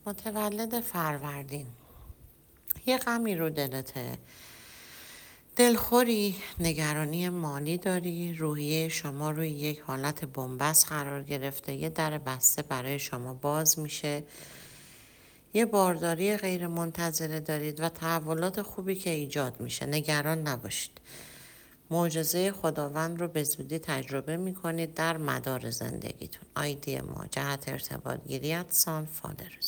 متولد فروردین، یه غمی رو دلته، دلخوری، نگرانی مالی داری، روحیه شما روی یک حالت بنبست قرار گرفته، یه در بسته برای شما باز میشه، یه بارداری غیر منتظره دارید و تحولات خوبی که ایجاد میشه. نگران نباشید. معجزه خداوند رو به زودی تجربه میکنید در مدار زندگیتون. آیدی ما جهت ارتباط گیری @فادرز